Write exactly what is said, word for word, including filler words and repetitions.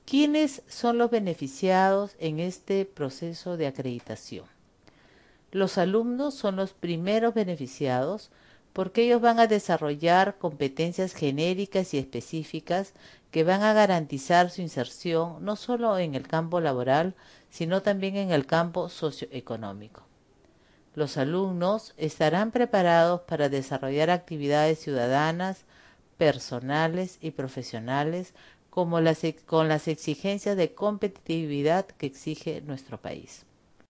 ¿Quiénes son los beneficiados en este proceso de acreditación? Los alumnos son los primeros beneficiados porque ellos van a desarrollar competencias genéricas y específicas que van a garantizar su inserción no solo en el campo laboral, sino también en el campo socioeconómico. Los alumnos estarán preparados para desarrollar actividades ciudadanas, personales y profesionales como las, con las exigencias de competitividad que exige nuestro país.